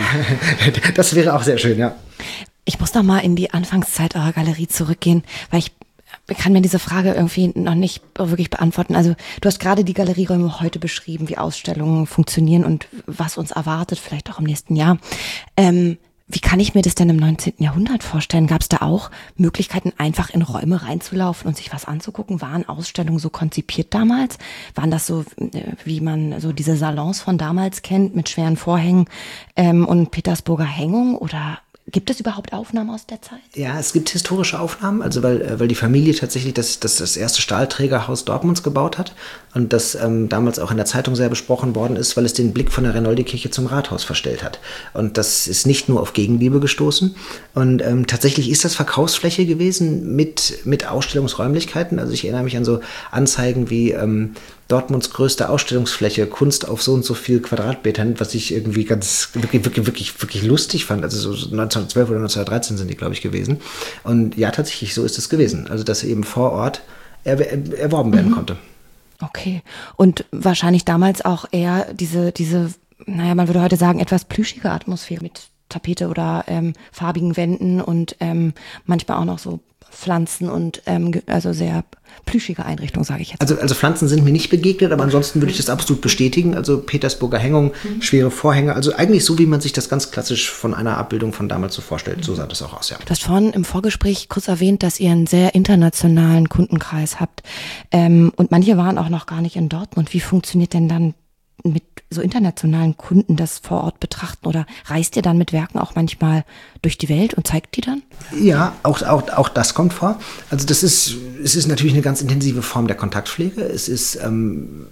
Das wäre auch sehr schön, ja. Ich muss noch mal in die Anfangszeit eurer Galerie zurückgehen, weil ich kann mir diese Frage irgendwie noch nicht wirklich beantworten. Also du hast gerade die Galerieräume heute beschrieben, wie Ausstellungen funktionieren und was uns erwartet, vielleicht auch im nächsten Jahr. Ähm, Wie kann ich mir das denn im neunzehnten Jahrhundert vorstellen? Gab es da auch Möglichkeiten, einfach in Räume reinzulaufen und sich was anzugucken? Waren Ausstellungen so konzipiert damals? Waren das so, wie man so diese Salons von damals kennt, mit schweren Vorhängen ähm, und Petersburger Hängung? Oder gibt es überhaupt Aufnahmen aus der Zeit? Ja, es gibt historische Aufnahmen, also weil, weil die Familie tatsächlich das, das, das erste Stahlträgerhaus Dortmunds gebaut hat und das ähm, damals auch in der Zeitung sehr besprochen worden ist, weil es den Blick von der Renoldikirche zum Rathaus verstellt hat. Und das ist nicht nur auf Gegenliebe gestoßen. Und ähm, tatsächlich ist das Verkaufsfläche gewesen mit, mit Ausstellungsräumlichkeiten. Also ich erinnere mich an so Anzeigen wie ähm, Dortmunds größte Ausstellungsfläche, Kunst auf so und so viel Quadratmetern, was ich irgendwie ganz, wirklich, wirklich, wirklich, wirklich lustig fand. Also so neunzehnhundertzwölf oder neunzehnhundertdreizehn sind die, glaube ich, gewesen. Und ja, tatsächlich, so ist es gewesen. Also, dass eben vor Ort er, er, erworben werden mhm. konnte. Okay. Und wahrscheinlich damals auch eher diese, diese, naja, man würde heute sagen, etwas plüschige Atmosphäre mit Tapete oder ähm, farbigen Wänden und ähm, manchmal auch noch so Pflanzen und ähm, also sehr plüschige Einrichtung, sage ich jetzt. Also, also Pflanzen sind mir nicht begegnet, aber ansonsten würde ich das absolut bestätigen. Also Petersburger Hängung, mhm. schwere Vorhänge, also eigentlich so, wie man sich das ganz klassisch von einer Abbildung von damals so vorstellt. So sah das auch aus, ja. Du hast vorhin im Vorgespräch kurz erwähnt, dass ihr einen sehr internationalen Kundenkreis habt. Ähm, und manche waren auch noch gar nicht in Dortmund. Wie funktioniert denn dann mit so internationalen Kunden das vor Ort betrachten? Oder reist ihr dann mit Werken auch manchmal durch die Welt und zeigt die dann? Ja, auch, auch, auch das kommt vor. Also das ist, es ist natürlich eine ganz intensive Form der Kontaktpflege. Es ist, ähm,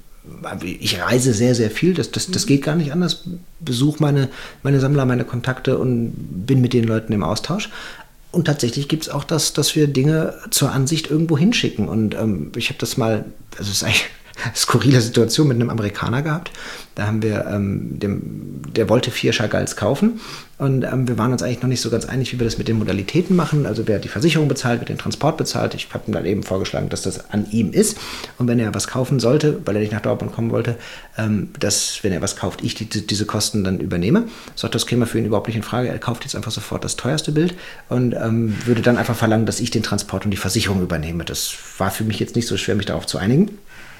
ich reise sehr, sehr viel, das, das, das geht gar nicht anders. Besuche meine, meine Sammler, meine Kontakte und bin mit den Leuten im Austausch. Und tatsächlich gibt es auch das, dass wir Dinge zur Ansicht irgendwo hinschicken. Und ähm, ich habe das mal, also es ist eigentlich skurrile Situation mit einem Amerikaner gehabt. Da haben wir, ähm, dem, der wollte vier Chagalls kaufen und ähm, wir waren uns eigentlich noch nicht so ganz einig, wie wir das mit den Modalitäten machen. Also wer die Versicherung bezahlt, wer den Transport bezahlt. Ich habe ihm dann eben vorgeschlagen, dass das an ihm ist und wenn er was kaufen sollte, weil er nicht nach Dortmund kommen wollte, ähm, dass, wenn er was kauft, ich die, diese Kosten dann übernehme. So, das käme für ihn überhaupt nicht in Frage. Er kauft jetzt einfach sofort das teuerste Bild und ähm, würde dann einfach verlangen, dass ich den Transport und die Versicherung übernehme. Das war für mich jetzt nicht so schwer, mich darauf zu einigen.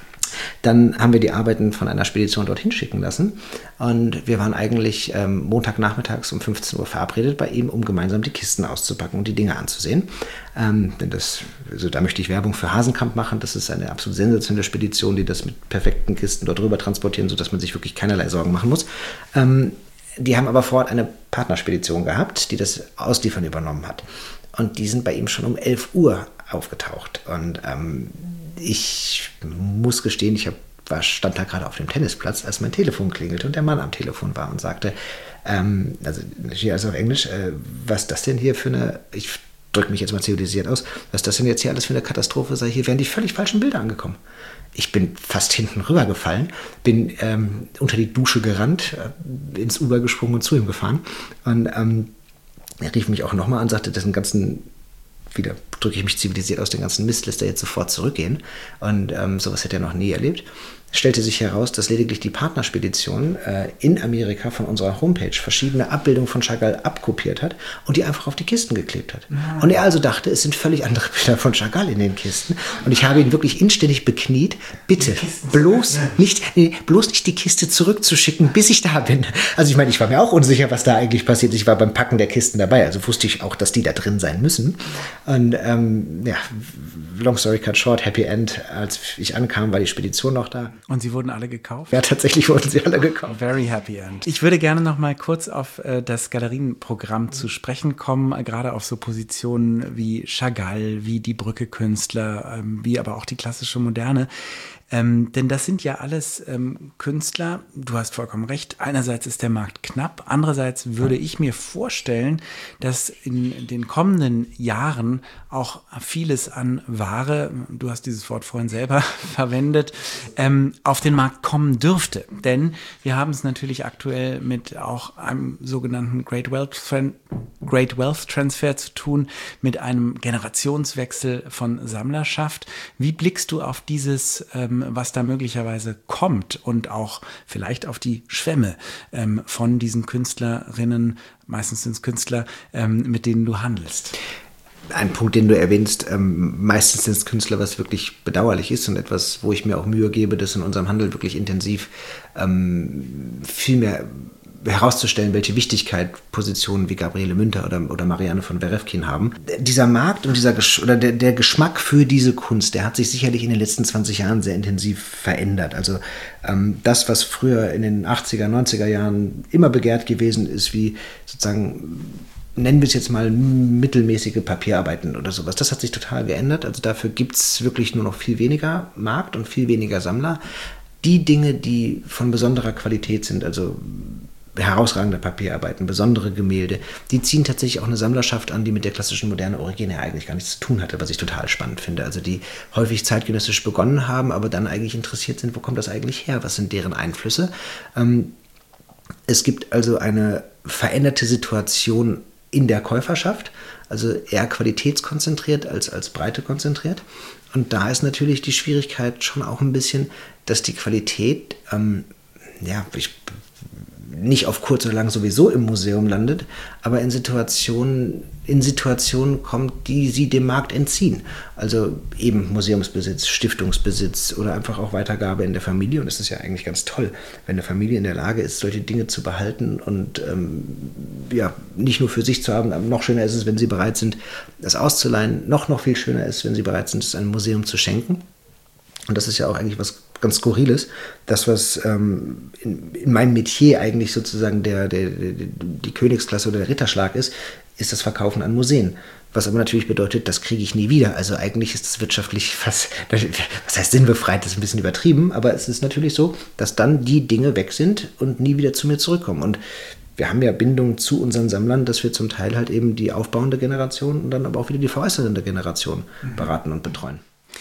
Dann haben wir die Arbeiten von einer Spedition dorthin schicken lassen und wir waren eigentlich ähm, Montagnachmittags um fünfzehn Uhr verabredet bei ihm, um gemeinsam die Kisten auszupacken und die Dinge anzusehen. Ähm, denn das, also da möchte ich Werbung für Hasenkamp machen. Das ist eine absolut sensationelle Spedition, die das mit perfekten Kisten dort rüber transportieren, sodass man sich wirklich keinerlei Sorgen machen muss. Ähm, die haben aber vor Ort eine Partnerspedition gehabt, die das Ausliefern übernommen hat. Und die sind bei ihm schon um elf Uhr aufgetaucht. Und ähm, ich muss gestehen, ich hab, war, stand da gerade auf dem Tennisplatz, als mein Telefon klingelte und der Mann am Telefon war und sagte, ähm, also hier also auf Englisch, äh, was ist das denn hier für eine, ich drücke mich jetzt mal zivilisiert aus, was ist das denn jetzt hier alles für eine Katastrophe sei, hier wären die völlig falschen Bilder angekommen. Ich bin fast hinten rübergefallen, bin ähm, unter die Dusche gerannt, äh, ins Uber gesprungen und zu ihm gefahren und ähm, er rief mich auch nochmal an und sagte, das sind ganzen wieder drücke ich mich zivilisiert aus, den ganzen Mist, lässt er jetzt sofort zurückgehen. Und ähm, sowas hätte er noch nie erlebt. Stellte sich heraus, dass lediglich die Partnerspedition äh, in Amerika von unserer Homepage verschiedene Abbildungen von Chagall abkopiert hat und die einfach auf die Kisten geklebt hat. Ja. Und er also dachte, es sind völlig andere Bilder von Chagall in den Kisten. Und ich habe ihn wirklich inständig bekniet, bitte bloß nicht, nee, bloß nicht die Kiste zurückzuschicken, bis ich da bin. Also ich meine, ich war mir auch unsicher, was da eigentlich passiert. Ich war beim Packen der Kisten dabei, also wusste ich auch, dass die da drin sein müssen. Und ähm, ja, long story cut short, happy end. Als ich ankam, war die Spedition noch da. Und sie wurden alle gekauft? Ja, tatsächlich wurden sie alle gekauft. Very happy end. Ich würde gerne noch mal kurz auf äh, das Galerienprogramm zu sprechen kommen, äh, gerade auf so Positionen wie Chagall, wie die Brücke-Künstler, ähm, wie aber auch die klassische Moderne. Ähm, denn das sind ja alles ähm, Künstler, du hast vollkommen recht, einerseits ist der Markt knapp, andererseits würde ich mir vorstellen, dass in den kommenden Jahren auch vieles an Ware, du hast dieses Wort vorhin selber verwendet, ähm, auf den Markt kommen dürfte. Denn wir haben es natürlich aktuell mit auch einem sogenannten Great Wealth, Tran- Great Wealth Transfer zu tun, mit einem Generationswechsel von Sammlerschaft. Wie blickst du auf dieses ähm, was da möglicherweise kommt und auch vielleicht auf die Schwämme ähm, von diesen Künstlerinnen, meistens sind es Künstler, ähm, mit denen du handelst? Ein Punkt, den du erwähnst, ähm, meistens sind es Künstler, was wirklich bedauerlich ist und etwas, wo ich mir auch Mühe gebe, das in unserem Handel wirklich intensiv ähm, viel mehr herauszustellen, welche Wichtigkeit Positionen wie Gabriele Münter oder, oder Marianne von Werefkin haben. Dieser Markt und dieser Gesch- oder der, der Geschmack für diese Kunst, der hat sich sicherlich in den letzten zwanzig Jahren sehr intensiv verändert. Also ähm, das, was früher in den achtziger, neunziger Jahren immer begehrt gewesen ist, wie sozusagen, nennen wir es jetzt mal mittelmäßige Papierarbeiten oder sowas, das hat sich total geändert. Also dafür gibt es wirklich nur noch viel weniger Markt und viel weniger Sammler. Die Dinge, die von besonderer Qualität sind, also herausragende Papierarbeiten, besondere Gemälde, die ziehen tatsächlich auch eine Sammlerschaft an, die mit der klassischen Moderne originär eigentlich gar nichts zu tun hatte, was ich total spannend finde. Also die häufig zeitgenössisch begonnen haben, aber dann eigentlich interessiert sind, wo kommt das eigentlich her, was sind deren Einflüsse. Ähm, es gibt also eine veränderte Situation in der Käuferschaft, also eher qualitätskonzentriert als, als Breite konzentriert. Und da ist natürlich die Schwierigkeit schon auch ein bisschen, dass die Qualität, ähm, ja, ich nicht auf kurz oder lang sowieso im Museum landet, aber in Situationen, in Situationen kommt, die sie dem Markt entziehen. Also eben Museumsbesitz, Stiftungsbesitz oder einfach auch Weitergabe in der Familie. Und es ist ja eigentlich ganz toll, wenn eine Familie in der Lage ist, solche Dinge zu behalten und ähm, ja, nicht nur für sich zu haben. Aber noch schöner ist es, wenn sie bereit sind, das auszuleihen. Noch, noch viel schöner ist, wenn sie bereit sind, es einem Museum zu schenken. Und das ist ja auch eigentlich was ganz Skurriles. Das, was ähm, in, in meinem Metier eigentlich sozusagen der, der, der, die Königsklasse oder der Ritterschlag ist, ist das Verkaufen an Museen. Was aber natürlich bedeutet, das kriege ich nie wieder. Also eigentlich ist es wirtschaftlich fast, was heißt sinnbefreit, das ist ein bisschen übertrieben, aber es ist natürlich so, dass dann die Dinge weg sind und nie wieder zu mir zurückkommen. Und wir haben ja Bindungen zu unseren Sammlern, dass wir zum Teil halt eben die aufbauende Generation und dann aber auch wieder die veräußernde Generation beraten und betreuen.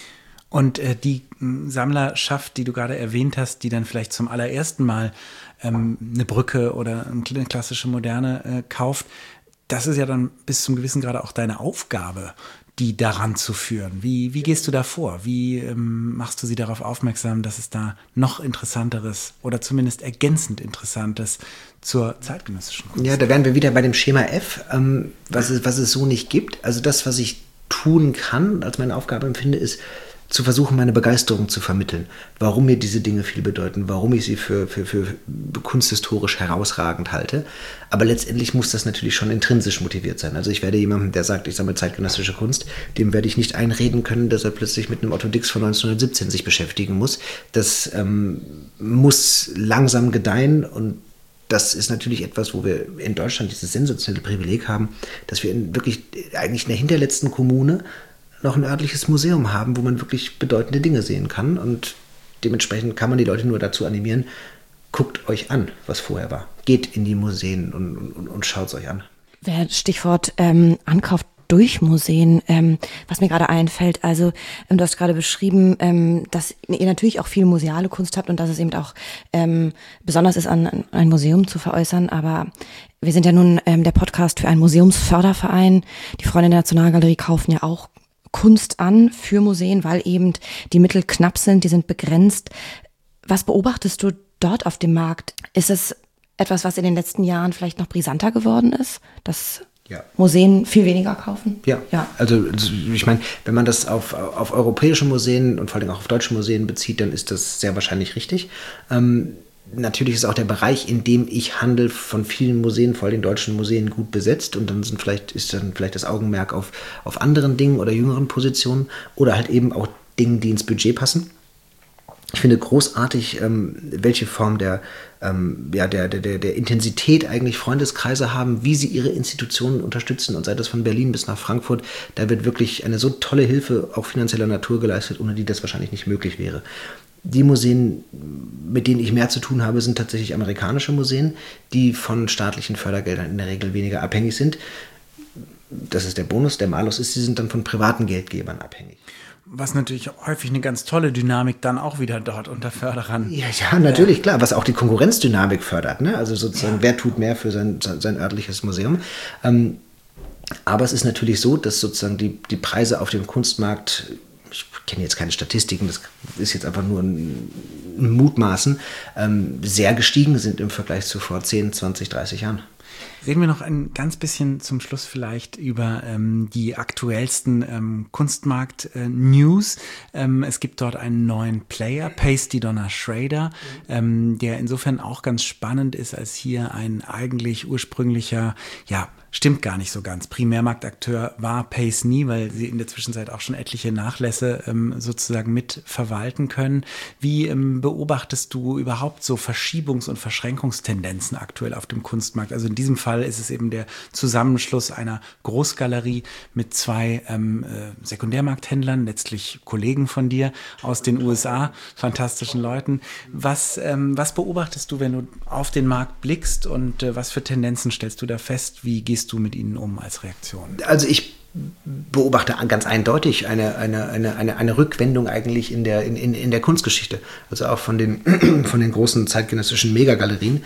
Und äh, die m, Sammlerschaft, die du gerade erwähnt hast, die dann vielleicht zum allerersten Mal ähm, eine Brücke oder eine klassische Moderne äh, kauft, das ist ja dann bis zum gewissen Grade auch deine Aufgabe, die daran zu führen. Wie, wie gehst du da vor? Wie ähm, machst du sie darauf aufmerksam, dass es da noch Interessanteres oder zumindest ergänzend Interessantes zur zeitgenössischen Kunst Ja, da wären wir wieder bei dem Schema F, ähm, was, es, was es so nicht gibt. Also das, was ich tun kann, als meine Aufgabe empfinde, ist, zu versuchen, meine Begeisterung zu vermitteln, warum mir diese Dinge viel bedeuten, warum ich sie für, für, für kunsthistorisch herausragend halte. Aber letztendlich muss das natürlich schon intrinsisch motiviert sein. Also ich werde jemandem, der sagt, ich sammle zeitgenössische Kunst, dem werde ich nicht einreden können, dass er plötzlich mit einem Otto Dix von neunzehnhundertsiebzehn sich beschäftigen muss. Das ähm, muss langsam gedeihen und das ist natürlich etwas, wo wir in Deutschland dieses sensationelle Privileg haben, dass wir in wirklich eigentlich in der hinterletzten Kommune noch ein örtliches Museum haben, wo man wirklich bedeutende Dinge sehen kann. Und dementsprechend kann man die Leute nur dazu animieren, guckt euch an, was vorher war. Geht in die Museen und, und, und schaut es euch an. Stichwort ähm, Ankauf durch Museen, ähm, was mir gerade einfällt, also ähm, du hast gerade beschrieben, ähm, dass ihr natürlich auch viel museale Kunst habt und dass es eben auch ähm, besonders ist, an, an ein Museum zu veräußern, aber wir sind ja nun ähm, der Podcast für einen Museumsförderverein. Die Freunde der Nationalgalerie kaufen ja auch Kunst an für Museen, weil eben die Mittel knapp sind, die sind begrenzt. Was beobachtest du dort auf dem Markt? Ist es etwas, was in den letzten Jahren vielleicht noch brisanter geworden ist, dass ja. Museen viel weniger kaufen? Ja, ja. Also ich meine, wenn man das auf, auf europäische Museen und vor allem auch auf deutsche Museen bezieht, dann ist das sehr wahrscheinlich richtig. Ähm, Natürlich ist auch der Bereich, in dem ich handle, von vielen Museen, vor allem deutschen Museen, gut besetzt. Und dann sind vielleicht, ist dann vielleicht das Augenmerk auf, auf anderen Dingen oder jüngeren Positionen oder halt eben auch Dingen, die ins Budget passen. Ich finde großartig, ähm, welche Form der, ähm, ja, der, der, der Intensität eigentlich Freundeskreise haben, wie sie ihre Institutionen unterstützen. Und sei das von Berlin bis nach Frankfurt, da wird wirklich eine so tolle Hilfe, auch finanzieller Natur, geleistet, ohne die das wahrscheinlich nicht möglich wäre. Die Museen, mit denen ich mehr zu tun habe, sind tatsächlich amerikanische Museen, die von staatlichen Fördergeldern in der Regel weniger abhängig sind. Das ist der Bonus. Der Malus ist, sie sind dann von privaten Geldgebern abhängig. Was natürlich häufig eine ganz tolle Dynamik dann auch wieder dort unter Förderern. Ja, ja, natürlich, ja. Klar, was auch die Konkurrenzdynamik fördert, ne? Also sozusagen, ja. Wer tut mehr für sein, sein örtliches Museum. Ähm, aber es ist natürlich so, dass sozusagen die, die Preise auf dem Kunstmarkt, ich kenne jetzt keine Statistiken, das ist jetzt einfach nur ein, ein Mutmaßen, ähm, sehr gestiegen sind im Vergleich zu vor zehn, zwanzig, dreißig Jahren. Reden wir noch ein ganz bisschen zum Schluss vielleicht über ähm, die aktuellsten ähm, Kunstmarkt-News. Äh, ähm, es gibt dort einen neuen Player, Pasty Donna Schrader, ähm, der insofern auch ganz spannend ist, als hier ein eigentlich ursprünglicher, ja, stimmt gar nicht so ganz. Primärmarktakteur war Pace nie, weil sie in der Zwischenzeit auch schon etliche Nachlässe ähm, sozusagen mit verwalten können. Wie ähm, beobachtest du überhaupt so Verschiebungs- und Verschränkungstendenzen aktuell auf dem Kunstmarkt? Also in diesem Fall ist es eben der Zusammenschluss einer Großgalerie mit zwei ähm, äh, Sekundärmarkthändlern, letztlich Kollegen von dir aus den U S A, fantastischen Leuten. Was, ähm, was beobachtest du, wenn du auf den Markt blickst und äh, was für Tendenzen stellst du da fest? Wie gehst du mit ihnen um als Reaktion? Also ich beobachte ganz eindeutig eine, eine, eine, eine, eine Rückwendung eigentlich in der, in, in, in der Kunstgeschichte. Also auch von den, von den großen zeitgenössischen Megagalerien.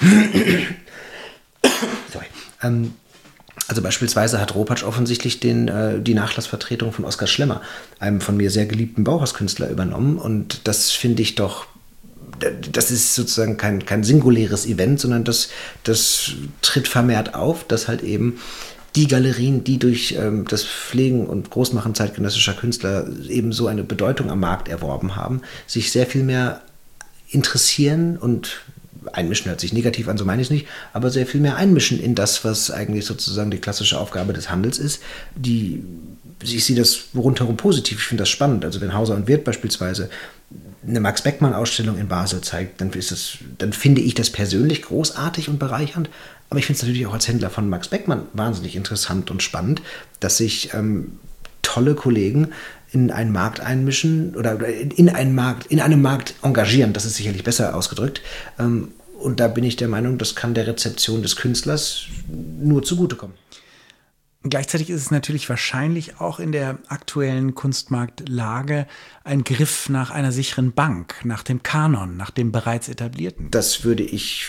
Sorry. Ähm, also beispielsweise hat Ropatsch offensichtlich den, äh, die Nachlassvertretung von Oskar Schlemmer, einem von mir sehr geliebten Bauhauskünstler, übernommen. Und das finde ich doch, das ist sozusagen kein, kein singuläres Event, sondern das, das tritt vermehrt auf, dass halt eben die Galerien, die durch ähm, das Pflegen und Großmachen zeitgenössischer Künstler eben so eine Bedeutung am Markt erworben haben, sich sehr viel mehr interessieren und einmischen hört sich negativ an, so meine ich es nicht, aber sehr viel mehr einmischen in das, was eigentlich sozusagen die klassische Aufgabe des Handels ist. Die, ich sehe das rundherum positiv, ich finde das spannend. Also wenn Hauser und Wirth beispielsweise eine Max-Beckmann-Ausstellung in Basel zeigt, dann, ist das, dann finde ich das persönlich großartig und bereichernd. Aber ich finde es natürlich auch als Händler von Max Beckmann wahnsinnig interessant und spannend, dass sich ähm, tolle Kollegen in einen Markt einmischen oder in einen Markt, in einem Markt engagieren. Das ist sicherlich besser ausgedrückt. Ähm, und da bin ich der Meinung, das kann der Rezeption des Künstlers nur zugutekommen. Gleichzeitig ist es natürlich wahrscheinlich auch in der aktuellen Kunstmarktlage ein Griff nach einer sicheren Bank, nach dem Kanon, nach dem bereits etablierten. Das würde ich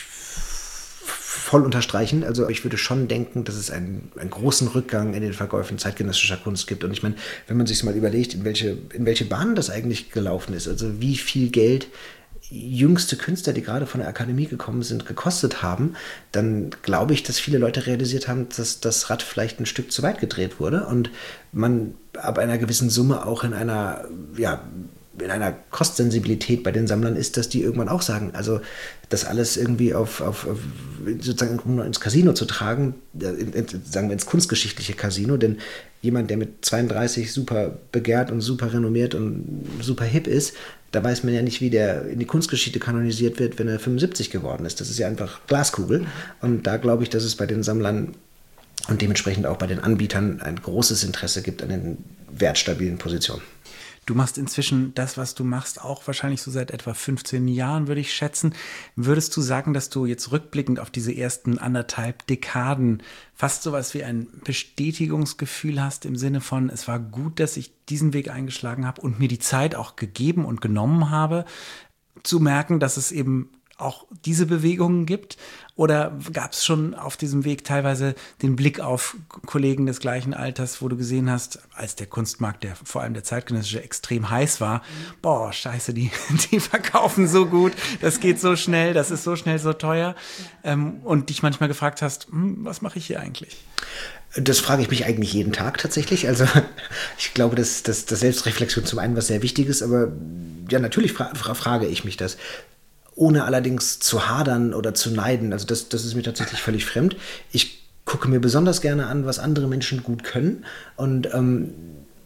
voll unterstreichen. Also ich würde schon denken, dass es einen, einen großen Rückgang in den Verkäufen zeitgenössischer Kunst gibt. Und ich meine, wenn man sich mal überlegt, in welche, in welche Bahnen das eigentlich gelaufen ist, also wie viel Geld jüngste Künstler, die gerade von der Akademie gekommen sind, gekostet haben, dann glaube ich, dass viele Leute realisiert haben, dass das Rad vielleicht ein Stück zu weit gedreht wurde und man ab einer gewissen Summe auch in einer, ja, in einer Kostsensibilität bei den Sammlern ist, dass die irgendwann auch sagen, also das alles irgendwie auf, auf, auf sozusagen um ins Casino zu tragen, in, in, sagen wir ins kunstgeschichtliche Casino, denn jemand, der mit zweiunddreißig super begehrt und super renommiert und super hip ist, da weiß man ja nicht, wie der in die Kunstgeschichte kanonisiert wird, wenn er fünfundsiebzig geworden ist. Das ist ja einfach Glaskugel. Und da glaube ich, dass es bei den Sammlern und dementsprechend auch bei den Anbietern ein großes Interesse gibt an den wertstabilen Positionen. Du machst inzwischen das, was du machst, auch wahrscheinlich so seit etwa fünfzehn Jahren, würde ich schätzen. Würdest du sagen, dass du jetzt rückblickend auf diese ersten anderthalb Dekaden fast sowas wie ein Bestätigungsgefühl hast im Sinne von, es war gut, dass ich diesen Weg eingeschlagen habe und mir die Zeit auch gegeben und genommen habe, zu merken, dass es eben auch diese Bewegungen gibt? Oder gab es schon auf diesem Weg teilweise den Blick auf Kollegen des gleichen Alters, wo du gesehen hast, als der Kunstmarkt, der vor allem der zeitgenössische, extrem heiß war, boah, scheiße, die, die verkaufen so gut, das geht so schnell, das ist so schnell so teuer, ähm, und dich manchmal gefragt hast, hm, was mache ich hier eigentlich? Das frage ich mich eigentlich jeden Tag tatsächlich. Also ich glaube, dass, dass, dass Selbstreflexion zum einen was sehr Wichtiges, aber ja, natürlich fra- fra- frage ich mich das. Ohne allerdings zu hadern oder zu neiden. Also das, das ist mir tatsächlich völlig fremd. Ich gucke mir besonders gerne an, was andere Menschen gut können und ähm,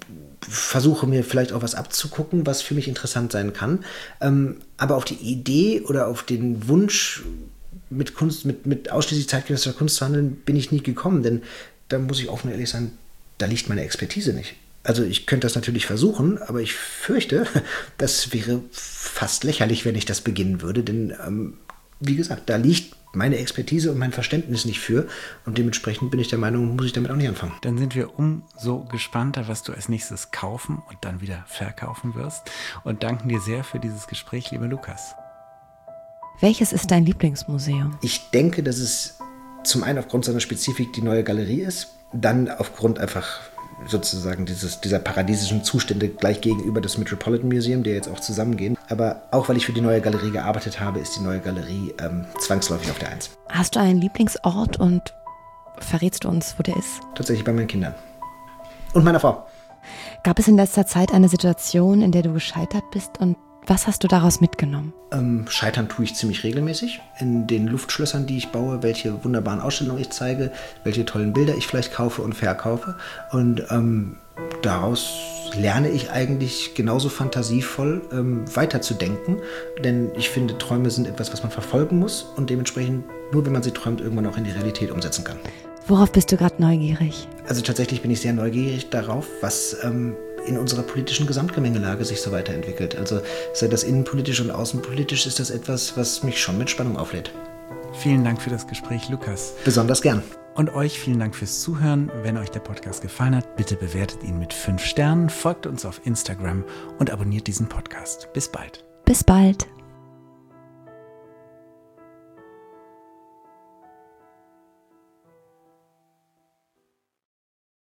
versuche mir vielleicht auch was abzugucken, was für mich interessant sein kann. Ähm, aber auf die Idee oder auf den Wunsch, mit Kunst, mit, mit ausschließlich zeitgenössischer Kunst zu handeln, bin ich nie gekommen. Denn da muss ich offen und ehrlich sein, da liegt meine Expertise nicht. Also ich könnte das natürlich versuchen, aber ich fürchte, das wäre fast lächerlich, wenn ich das beginnen würde. Denn, ähm, wie gesagt, da liegt meine Expertise und mein Verständnis nicht für. Und dementsprechend bin ich der Meinung, muss ich damit auch nicht anfangen. Dann sind wir umso gespannter, was du als nächstes kaufen und dann wieder verkaufen wirst. Und danken dir sehr für dieses Gespräch, lieber Lukas. Welches ist dein Lieblingsmuseum? Ich denke, dass es zum einen aufgrund seiner Spezifik die Neue Galerie ist, dann aufgrund einfach sozusagen dieses, dieser paradiesischen Zustände gleich gegenüber das Metropolitan Museum, die jetzt auch zusammengehen. Aber auch weil ich für die Neue Galerie gearbeitet habe, ist die Neue Galerie ähm, zwangsläufig auf der Eins. Hast du einen Lieblingsort und verrätst du uns, wo der ist? Tatsächlich bei meinen Kindern. Und meiner Frau. Gab es in letzter Zeit eine Situation, in der du gescheitert bist und was hast du daraus mitgenommen? Ähm, scheitern tue ich ziemlich regelmäßig in den Luftschlössern, die ich baue, welche wunderbaren Ausstellungen ich zeige, welche tollen Bilder ich vielleicht kaufe und verkaufe. Und ähm, daraus lerne ich eigentlich genauso fantasievoll ähm, weiterzudenken. Denn ich finde, Träume sind etwas, was man verfolgen muss und dementsprechend nur, wenn man sie träumt, irgendwann auch in die Realität umsetzen kann. Worauf bist du gerade neugierig? Also tatsächlich bin ich sehr neugierig darauf, was ähm, in unserer politischen Gesamtgemengelage sich so weiterentwickelt. Also sei das innenpolitisch und außenpolitisch, ist das etwas, was mich schon mit Spannung auflädt. Vielen Dank für das Gespräch, Lukas. Besonders gern. Und euch vielen Dank fürs Zuhören. Wenn euch der Podcast gefallen hat, bitte bewertet ihn mit fünf Sternen, folgt uns auf Instagram und abonniert diesen Podcast. Bis bald. Bis bald.